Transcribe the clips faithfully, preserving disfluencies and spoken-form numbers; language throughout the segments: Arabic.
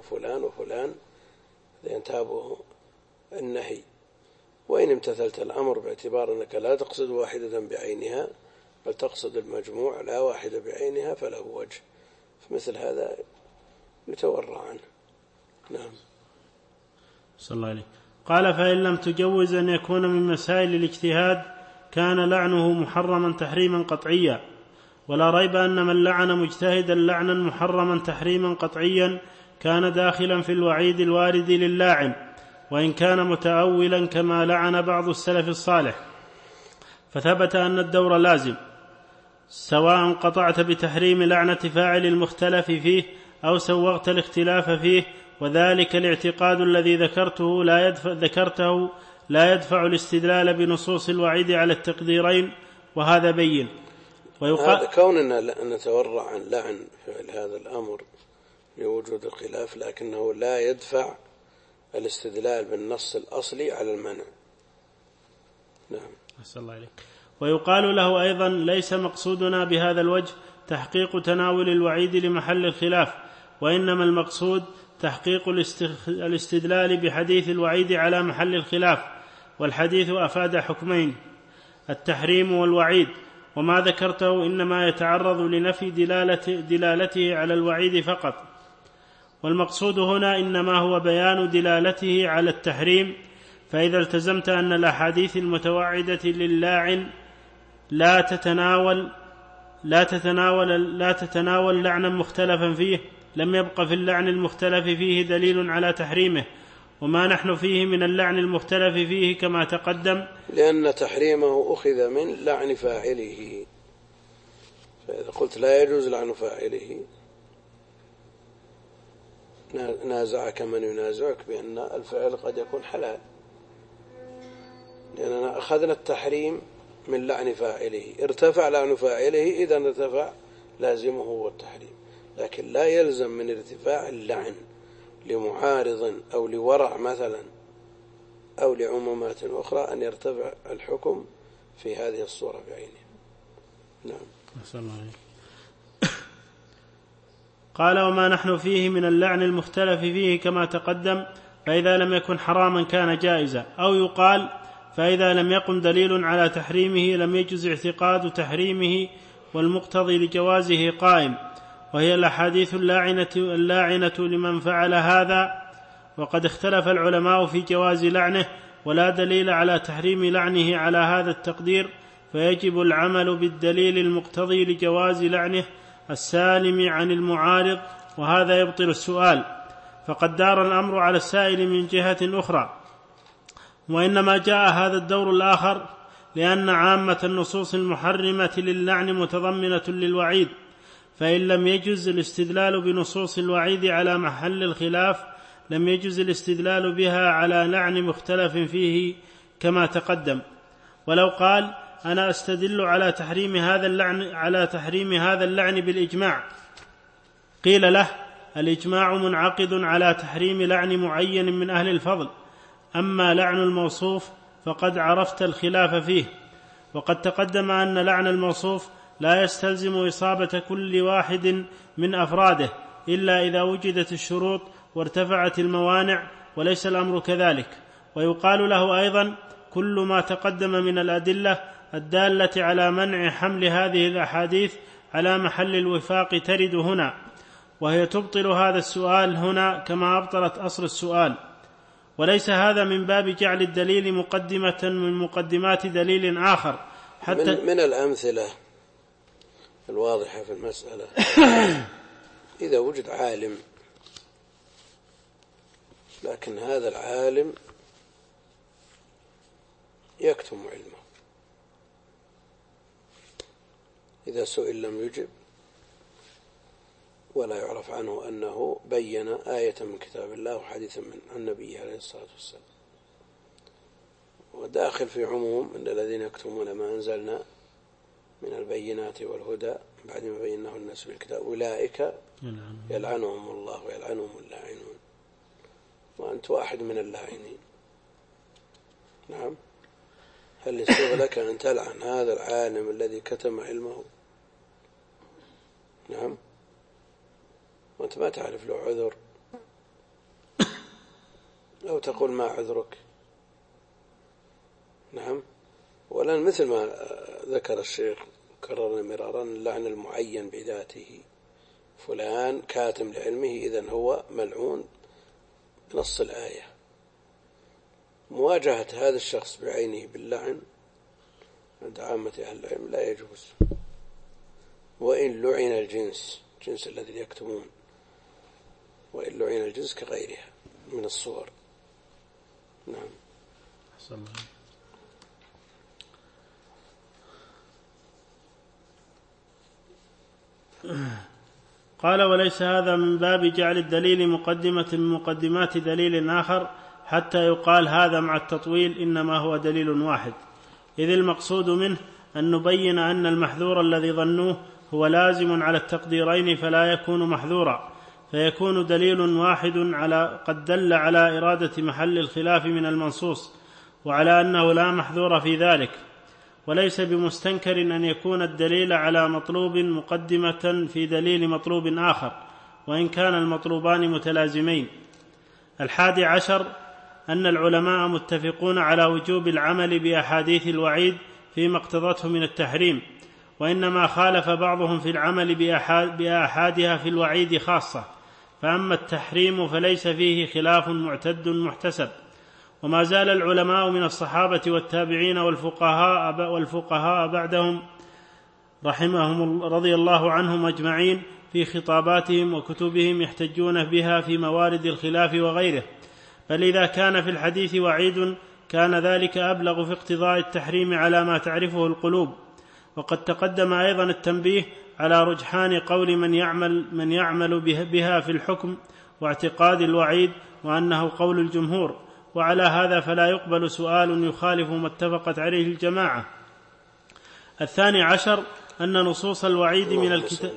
وفلان وفلان ينتابه النهي. وإن امتثلت الأمر باعتبار أنك لا تقصد واحدة بعينها بل تقصد المجموع لا واحدة بعينها فله وجه، فمثل هذا يتورع عنه. نعم. صلى الله عليه. قال: فإن لم تجوز أن يكون من مسائل الاجتهاد كان لعنه محرما تحريما قطعيا، ولا ريب أن من لعن مجتهدا لعنا محرما تحريما قطعيا كان داخلا في الوعيد الوارد للاعن، وإن كان متأولا كما لعن بعض السلف الصالح. فثبت أن الدور لازم، سواء قطعت بتحريم لعنة فاعل المختلف فيه أو سوغت الاختلاف فيه، وذلك الاعتقاد الذي ذكرته لا يدفع, ذكرته لا يدفع الاستدلال بنصوص الوعيد على التقديرين، وهذا بين. هذا كوننا نتورع عن لعن فعل هذا الأمر لوجود الخلاف، لكنه لا يدفع الاستدلال بالنص الأصلي على المنع. نعم. أسأل الله عليك. ويقال له أيضا: ليس مقصودنا بهذا الوجه تحقيق تناول الوعيد لمحل الخلاف، وإنما المقصود تحقيق الاستدلال بحديث الوعيد على محل الخلاف، والحديث أفاد حكمين: التحريم والوعيد، وما ذكرته إنما يتعرض لنفي دلالته, دلالته على الوعيد فقط، والمقصود هنا إنما هو بيان دلالته على التحريم. فإذا التزمت أن الأحاديث المتوعدة للاعن لا تتناول لا تتناول لا تتناول لعنا مختلفا فيه لم يبق في اللعن المختلف فيه دليل على تحريمه، وما نحن فيه من اللعن المختلف فيه كما تقدم، لأن تحريمه أخذ من لعن فاعله. فإذا قلت لا يجوز لعن فاعله نازعك من ينازعك بأن الفعل قد يكون حلال، لأننا أخذنا التحريم من لعن فاعله، ارتفع لعن فاعله إذا ارتفع لازمه هو التحريم، لكن لا يلزم من ارتفاع اللعن لمعارض أو لورع مثلا أو لعمومات أخرى أن يرتفع الحكم في هذه الصورة بعينها. نعم. أسأل الله عليك. قال: وما نحن فيه من اللعن المختلف فيه كما تقدم، فإذا لم يكن حراما كان جائزا، أو يقال: فإذا لم يقم دليل على تحريمه لم يجز اعتقاد تحريمه، والمقتضي لجوازه قائم، وهي الأحاديث اللاعنة, اللاعنة لمن فعل هذا. وقد اختلف العلماء في جواز لعنه، ولا دليل على تحريم لعنه على هذا التقدير، فيجب العمل بالدليل المقتضي لجواز لعنه السالم عن المعارض، وهذا يبطل السؤال. فقد دار الأمر على السائل من جهة أخرى، وإنما جاء هذا الدور الآخر لأن عامة النصوص المحرمة للعن متضمنة للوعيد، فإن لم يجز الاستدلال بنصوص الوعيد على محل الخلاف لم يجز الاستدلال بها على لعن مختلف فيه كما تقدم. ولو قال: أنا أستدل على تحريم هذا اللعن على تحريم هذا اللعن بالإجماع، قيل له: الإجماع منعقد على تحريم لعن معين من أهل الفضل، أما لعن الموصوف فقد عرفت الخلاف فيه. وقد تقدم أن لعن الموصوف لا يستلزم إصابة كل واحد من أفراده إلا إذا وجدت الشروط وارتفعت الموانع، وليس الأمر كذلك. ويقال له أيضا: كل ما تقدم من الأدلة الدالة على منع حمل هذه الأحاديث على محل الوفاق ترد هنا، وهي تبطل هذا السؤال هنا كما أبطلت أصل السؤال. وليس هذا من باب جعل الدليل مقدمة من مقدمات دليل آخر، حتى من, من الأمثلة الواضحة في المسألة إذا وجد عالم لكن هذا العالم يكتم علمه، إذا سئل لم يجب، ولا يعرف عنه أنه بين آية من كتاب الله وحديثا من النبي عليه الصلاة والسلام، وداخل في عموم أن الذين يكتمون ما أنزلنا من البينات والهدى بعد ما بيناه الناس بالكتاب أولئك يلعنهم الله ويلعنهم اللاعنون، وأنت واحد من اللاعنين. نعم. هل يسوغ لك أن تلعن هذا العالم الذي كتم علمه؟ نعم. وأنت ما تعرف له عذر أو تقول ما عذرك. نعم. ولن مثل ما ذكر الشيخ كررنا مرارا اللعن المعين بذاته، فلان كاتم لعلمه إذن هو ملعون بنص الآية. مواجهة هذا الشخص بعينه باللعن عند عامة أهل العلم لا يجوز، وإن لعن الجنس الجنس الذي يكتمون، وإن لعن الجنس كغيرها من الصور. نعم. قال وليس هذا من باب جعل الدليل مقدمة من مقدمات دليل آخر حتى يقال هذا مع التطويل إنما هو دليل واحد، إذ المقصود منه أن نبين أن المحذور الذي ظنوه هو لازم على التقديرين فلا يكون محذورا، فيكون دليل واحد على قد دل على إرادة محل الخلاف من المنصوص، وعلى أنه لا محذور في ذلك. وليس بمستنكر أن يكون الدليل على مطلوب مقدمة في دليل مطلوب آخر، وإن كان المطلوبان متلازمين. الحادي عشر أن العلماء متفقون على وجوب العمل بأحاديث الوعيد فيما اقتضته من التحريم، وإنما خالف بعضهم في العمل بأحادها في الوعيد خاصة، فأما التحريم فليس فيه خلاف معتد محتسب. وما زال العلماء من الصحابة والتابعين والفقهاء والفقهاء بعدهم رحمهم رضي الله عنهم أجمعين في خطاباتهم وكتبهم يحتجون بها في موارد الخلاف وغيره، فلذا كان في الحديث وعيد كان ذلك أبلغ في اقتضاء التحريم على ما تعرفه القلوب. وقد تقدم أيضا التنبيه على رجحان قول من يعمل, من يعمل بها في الحكم واعتقاد الوعيد، وأنه قول الجمهور، وعلى هذا فلا يقبل سؤال يخالف ما اتفقت عليه الجماعة. الثاني عشر أن نصوص الوعيد من الكتاب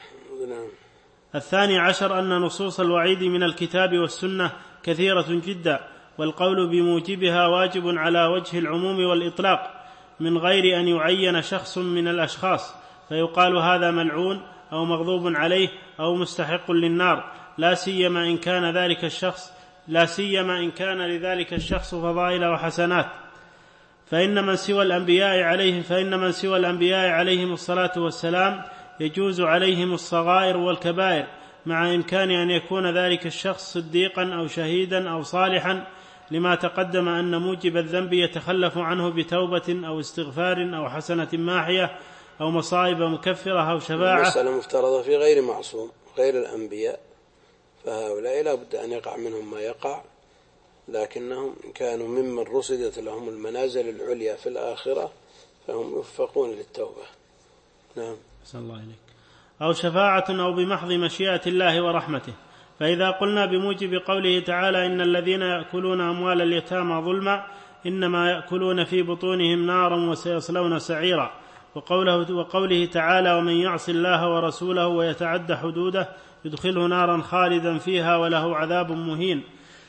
الثاني عشر أن نصوص الوعيد من الكتاب والسنة كثيرة جدا، والقول بموجبها واجب على وجه العموم والإطلاق من غير أن يعين شخص من الأشخاص فيقال هذا ملعون أو مغضوب عليه أو مستحق للنار، لا سيما إن كان ذلك الشخص لا سيما إن كان لذلك الشخص فضائل وحسنات. فإن من سوى الأنبياء عليهم فإن من سوى الأنبياء عليهم الصلاة والسلام يجوز عليهم الصغائر والكبائر، مع إمكان أن يكون ذلك الشخص صديقا أو شهيدا أو صالحا، لما تقدم أن موجب الذنب يتخلف عنه بتوبة أو استغفار أو حسنة ماحية أو مصائب مكفرة أو شفاعة. المسألة مفترضة في غير معصوم غير الأنبياء، فهؤلاء لا بد أن يقع منهم ما يقع، لكنهم كانوا ممن رصدت لهم المنازل العليا في الآخرة فهم يوفقون للتوبة. نعم. صلى الله عليك. أو شفاعة أو بمحض مشيئة الله ورحمته. فإذا قلنا بموجب قوله تعالى إن الذين يأكلون أموال اليتامى ظلما إنما يأكلون في بطونهم نارا وسيصلون سعيرا، وقوله, وقوله تعالى ومن يعص الله ورسوله ويتعد حدوده يدخله نارا خالدا فيها وله عذاب مهين.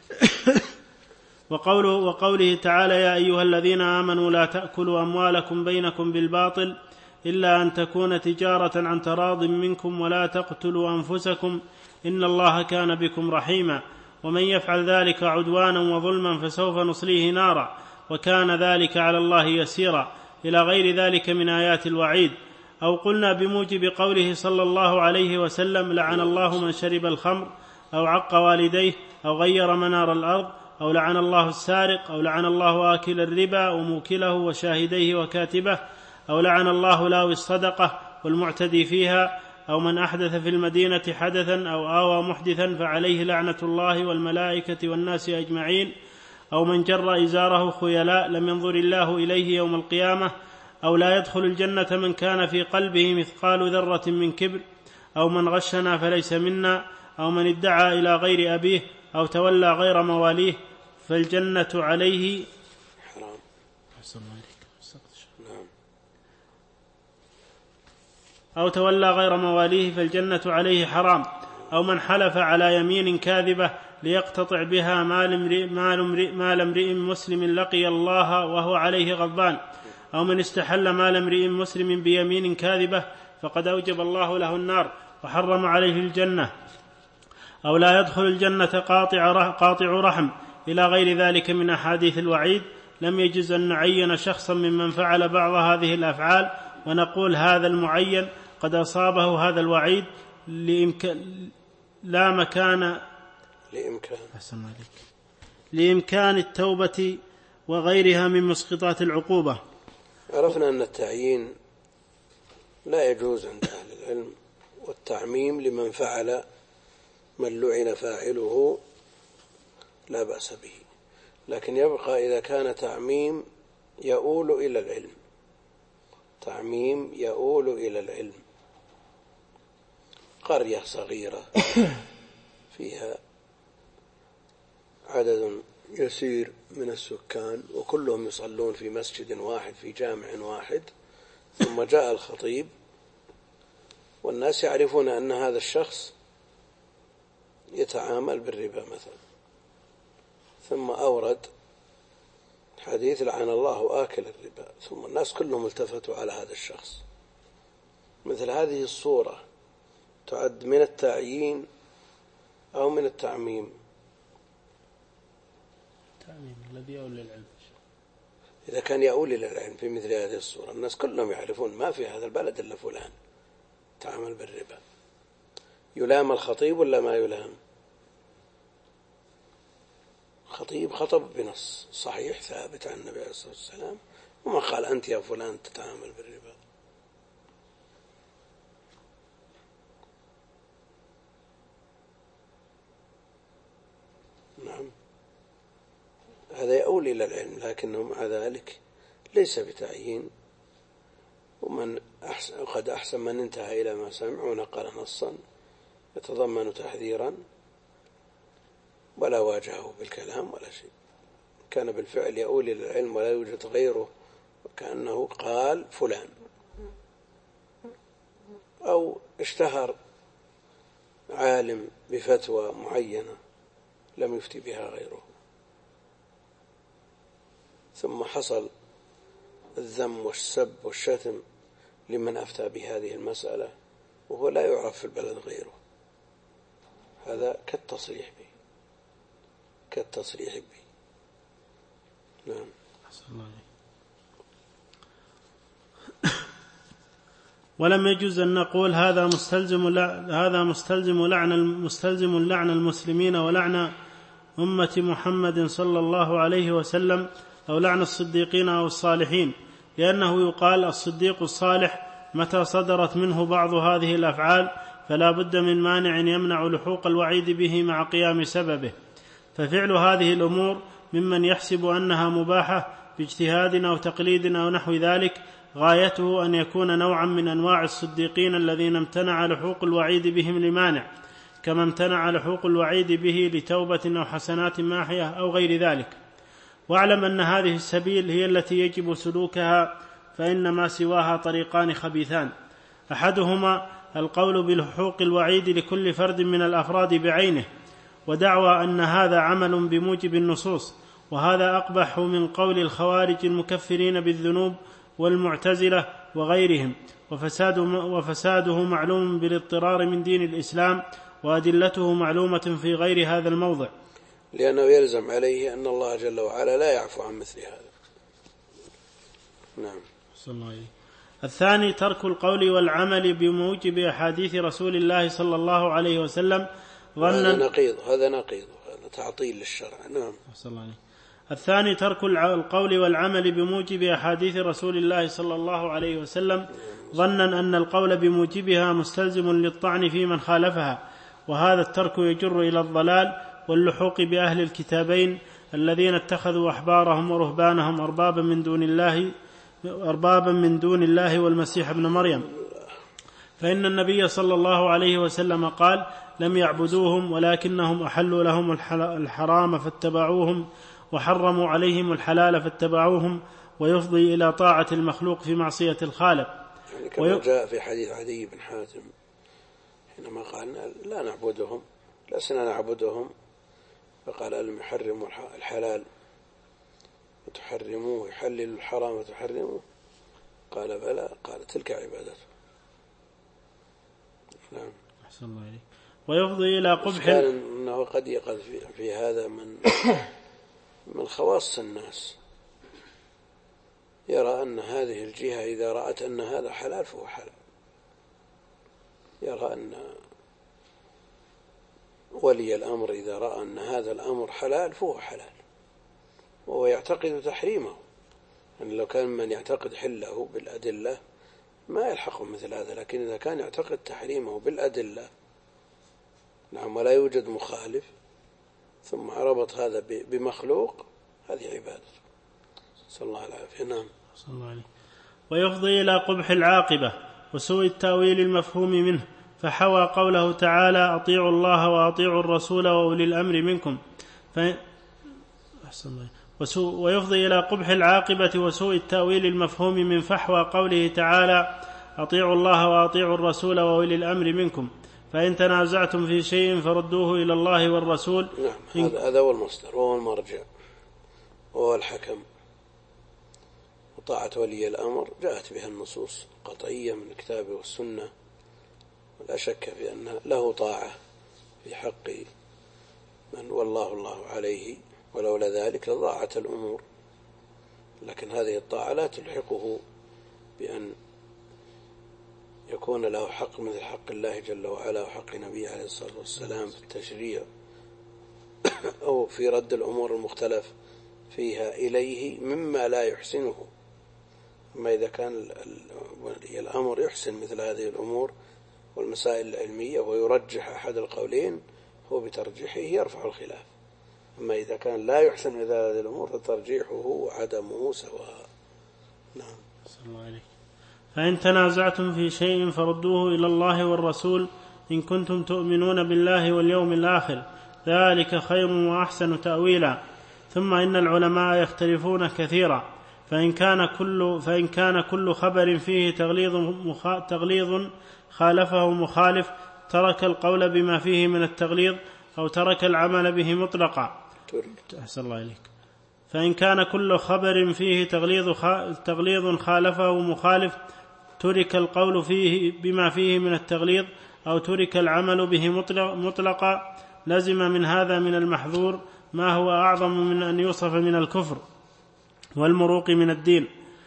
وقوله, وقوله تعالى يا أيها الذين آمنوا لا تأكلوا أموالكم بينكم بالباطل إلا أن تكون تجارة عن تراض منكم ولا تقتلوا أنفسكم إن الله كان بكم رحيما ومن يفعل ذلك عدوانا وظلما فسوف نصليه نارا وكان ذلك على الله يسيرا، إلى غير ذلك من آيات الوعيد. أو قلنا بموجب قوله صلى الله عليه وسلم لعن الله من شرب الخمر أو عق والديه أو غير منار الأرض أو لعن الله السارق أو لعن الله آكل الربا وموكله وشاهديه وكاتبه أو لعن الله لاوي الصدقة والمعتدي فيها أو من أحدث في المدينة حدثا أو آوى محدثا فعليه لعنة الله والملائكة والناس أجمعين، أو من جر إزاره خيلاء لم ينظر الله إليه يوم القيامة، أو لا يدخل الجنة من كان في قلبه مثقال ذرة من كبر، أو من غشنا فليس منا، أو من ادعى إلى غير أبيه أو تولى غير مواليه فالجنة عليه حرام. أو تولى غير مواليه فالجنة عليه حرام، أو من حلف على يمين كاذبة ليقتطع بها مال امرئ, مال امرئ, مال امرئ مسلم لقي الله وهو عليه غضبان، أو من استحل مال امرئ مسلم بيمين كاذبة فقد أوجب الله له النار وحرم عليه الجنة، أو لا يدخل الجنة قاطع قاطع رحم إلى غير ذلك من أحاديث الوعيد، لم يجز أن نعين شخصا ممن فعل بعض هذه الأفعال ونقول هذا المعين قد أصابه هذا الوعيد لإمكان لا مكان لإمكان لإمكان التوبة وغيرها من مسقطات العقوبة. عرفنا أن التعيين لا يجوز عند أهل العلم، والتعميم لمن فعل من لعن فاعله لا بأس به، لكن يبقى إذا كان تعميم يؤول إلى العلم، تعميم يؤول إلى العلم. قرية صغيرة فيها عدد يسير من السكان وكلهم يصلون في مسجد واحد في جامع واحد، ثم جاء الخطيب والناس يعرفون أن هذا الشخص يتعامل بالربا مثلا، ثم أورد حديث لعن الله آكل الربا، ثم الناس كلهم التفتوا على هذا الشخص. مثل هذه الصورة تعد من التعيين أو من التعميم؟ التعميم الذي يؤول للعلم. إذا كان يؤول للعلم في مثل هذه الصورة، الناس كلهم يعرفون ما في هذا البلد إلا فلان تعامل بالربا، يلام الخطيب ولا ما يلام؟ خطيب خطب بنص صحيح ثابت عن النبي عليه الصلاة والسلام، وما قال أنت يا فلان تتعامل بالربا. نعم، هذا يؤول إلى العلم، لكنه مع ذلك ليس بتعيين. ومن أحسن قد أحسن من انتهى إلى ما سمع ونقل نصا يتضمن تحذيرا ولا واجهه بالكلام ولا شيء، كان بالفعل يؤول إلى العلم ولا يوجد غيره، وكأنه قال فلان، أو اشتهر عالم بفتوى معينة لم يفتي بها غيره، ثم حصل الذم والسب والشتم لمن أفتى بهذه المسألة وهو لا يعرف في البلد غيره، هذا كالتصريح به كالتصريح به نعم. ولم يجوز أن نقول هذا مستلزم هذا مستلزم لعن مستلزم لعن المسلمين ولعن أمة محمد صلى الله عليه وسلم، أو لعن الصديقين أو الصالحين، لأنه يقال الصديق الصالح متى صدرت منه بعض هذه الأفعال فلا بد من مانع يمنع لحوق الوعيد به مع قيام سببه. ففعل هذه الأمور ممن يحسب أنها مباحة باجتهاد أو تقليد أو نحو ذلك غايته أن يكون نوعا من أنواع الصديقين الذين امتنع لحوق الوعيد بهم لمانع، كما امتنع لحوق الوعيد به لتوبة أو حسنات ماحية أو غير ذلك. واعلم أن هذه السبيل هي التي يجب سلوكها، فإن ما سواها طريقان خبيثان: أحدهما القول بلحوق الوعيد لكل فرد من الأفراد بعينه، ودعوى أن هذا عمل بموجب النصوص، وهذا أقبح من قول الخوارج المكفرين بالذنوب والمعتزلة وغيرهم، وفساده معلوم بالاضطرار من دين الإسلام، وأدلته معلومة في غير هذا الموضع، لأنه يلزم عليه أن الله جل وعلا لا يعفو عن مثل هذا. نعم. الثاني ترك القول والعمل بموجب أحاديث رسول الله صلى الله عليه وسلم هذا نقيض هذا نقيض هذا تعطيل للشرع. نعم. الثاني ترك القول والعمل بموجب أحاديث رسول الله صلى الله عليه وسلم ظنا أن القول بموجبها مستلزم للطعن في من خالفها، وهذا الترك يجر إلى الضلال واللحوق بأهل الكتابين الذين اتخذوا أحبارهم ورهبانهم أربابا من دون الله أربابا من دون الله والمسيح ابن مريم، فإن النبي صلى الله عليه وسلم قال: لم يعبدوهم ولكنهم أحلوا لهم الحرام فاتبعوهم، وحرموا عليهم الحلال فاتبعوهم، ويفضي إلى طاعة المخلوق في معصية الخالق. يعني كما ويق... جاء في حديث عدي بن حاتم حينما قال: لا نعبدهم لسنا نعبدهم، فقال: ألم يحرموا الحلال وتحرموه، يحلل الحرام وتحرموه؟ قال: بلى. قال: تلك عبادته. نعم. أحسن الله عليك. ويفضي إلى قبح كان أنه قد يقض في, في هذا من من خواص الناس، يرى أن هذه الجهة إذا رأت أن هذا حلال فهو حلال، يرى أن ولي الأمر إذا رأى أن هذا الأمر حلال فهو حلال، وهو يعتقد تحريمه. يعني لو كان من يعتقد حله بالأدلة ما يلحق مثل هذا، لكن إذا كان يعتقد تحريمه بالأدلة نعم ولا يوجد مخالف ثم ربط هذا بمخلوق، هذه عبادة. صلى الله العافية. نعم. صلى الله عليه. ويفضي إلى قبح العاقبة وسوء التأويل المفهوم منه، فحوى قوله تعالى أطيعوا الله وأطيعوا الرسول وأولي الأمر منكم ف... ويفضي إلى قبح العاقبة وسوء التأويل المفهوم من فحوى قوله تعالى أطيعوا الله وأطيعوا الرسول وأولي الأمر منكم، فإن تنازعتم في شيء فردوه إلى الله والرسول. نعم. هذا هذا هو المصدر وهو المرجع وهو الحكم. وطاعة ولي الأمر جاءت بها النصوص قطعية من الكتاب والسنة، ولا شك في أن له طاعة في حق من والله الله عليه، ولولا ذلك لضاعت الأمور. لكن هذه الطاعة لا تلحقه بأن يكون له حق مثل حق الله جل وعلا وحق نبيه عليه الصلاة والسلام في التشريع أو في رد الأمور المختلف فيها إليه مما لا يحسنه. أما إذا كان الأمر يحسن مثل هذه الأمور والمسائل العلمية ويرجح أحد القولين، هو بترجيحه يرفع الخلاف. أما إذا كان لا يحسن مثل هذه الأمور فترجيحه وعدمه سواء. نعم. صلى الله عليه. فإن تنازعتم في شيء فردوه إلى الله والرسول إن كنتم تؤمنون بالله واليوم الآخر، ذلك خير وأحسن تأويلا. ثم إن العلماء يختلفون كثيرا، فإن كان كل, فإن كان كل خبر فيه تغليظ, مخ... تغليظ خالفه مخالف ترك القول بما فيه من التغليظ أو ترك العمل به مطلقا. أحسن الله إليك. فإن كان كل خبر فيه تغليظ, خ... تغليظ خالفه مخالف ترك القول فيه بما فيه من التغليظ أو ترك العمل به مطلقا. لزم من هذا من المحذور ما هو أعظم من أن يوصف من الكفر والمروق من الدين،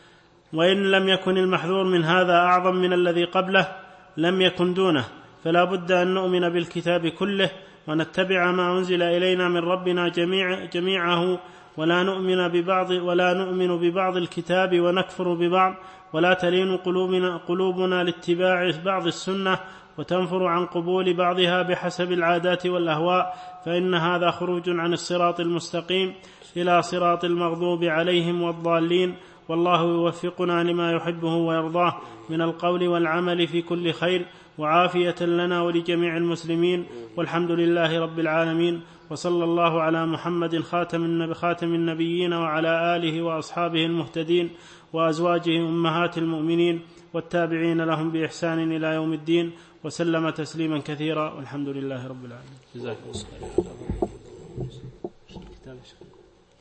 وإن لم يكن المحذور من هذا أعظم من الذي قبله لم يكن دونه. فلا بد أن نؤمن بالكتاب كله ونتبع ما أنزل إلينا من ربنا جميع جميعه، ولا نؤمن ببعض ولا نؤمن ببعض الكتاب ونكفر ببعض، ولا تلين قلوبنا, قلوبنا لاتباع بعض السنة وتنفر عن قبول بعضها بحسب العادات والأهواء، فإن هذا خروج عن الصراط المستقيم إلى صراط المغضوب عليهم والضالين. والله يوفقنا لما يحبه ويرضاه من القول والعمل في كل خير، وعافية لنا ولجميع المسلمين، والحمد لله رب العالمين. وصلى الله على محمد خاتم خاتم النبيين وعلى آله وأصحابه المهتدين وأزواجه أمهات المؤمنين والتابعين لهم بإحسان إلى يوم الدين، وسلم تسليما كثيرا، والحمد لله رب العالمين. جزاكم الله.